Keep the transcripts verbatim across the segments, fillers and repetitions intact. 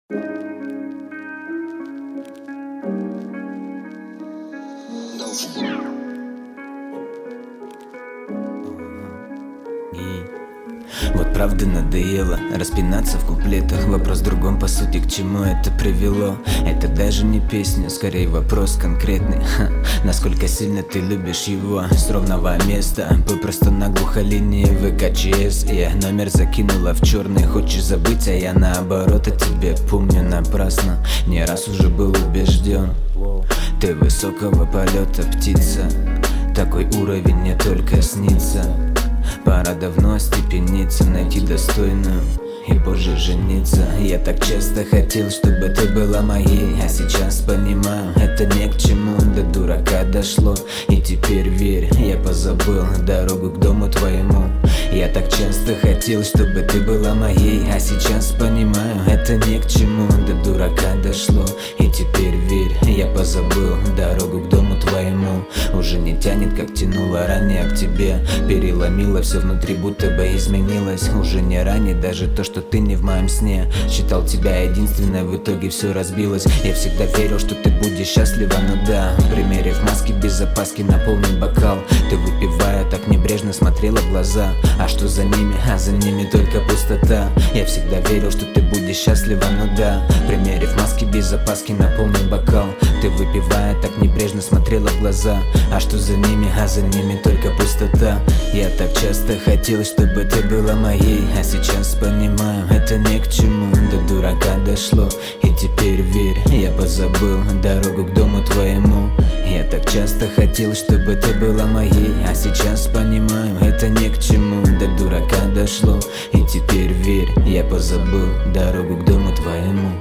Вот правда надоело распинаться в куплетах. Вопрос в другом, по сути, к чему это привело. Это даже не песня, скорее вопрос конкретный. Ха, насколько сильно ты любишь его с ровного места, попросту на глухолинии вэ ка че эс. Я номер закинула в черный, хочешь забыть, а я наоборот о тебе помню напрасно. Не раз уже был убежден, ты высокого полета птица. Такой уровень не только снится. Пора давно остепениться, найти достойную и позже жениться. Я так часто хотел, чтобы ты была моей, а сейчас понимаю, это ни к чему. До дурака дошло, и теперь верь, я позабыл дорогу к дому твоему. Я так часто хотел, чтобы ты была моей, а сейчас понимаю, это ни к чему. До дурака дошло, и теперь верь, я позабыл дорогу к дому твоему. Уже не тянет, как тянуло ранее к тебе. Переломило все внутри, будто бы изменилось. Уже не ранит даже то, что ты не в моем сне. Считал тебя единственной, в итоге все разбилось. Я всегда верил, что ты будешь счастлива, но да, примерив маски без опаски, наполнен бокал. Ты, выпивая, так небрежно смотрела в глаза. А что за ними? А за ними только пустота. Я всегда верил, что ты будешь счастлива, но да, примерив маски без опаски, наполнен бокал. Ты, выпивая, так небрежно смотрела в глаза. А что за ними? А за ними только пустота. Я так часто хотел, чтобы ты была моей, а сейчас понимаю, это ни к чему. До дурака дошло, и теперь верь, я позабыл дорогу к дому твоему. Я так часто хотел, чтобы ты была моей, а сейчас понимаю, это ни к чему. До дурака дошло, и теперь верь, я позабыл дорогу к дому твоему.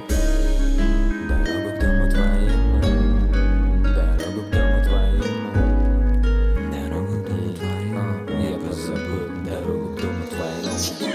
Дорогу к дому твоему. Дорогу к дому твоему. Дорогу к дому твоему. Я позабыл дорогу к дому твоему.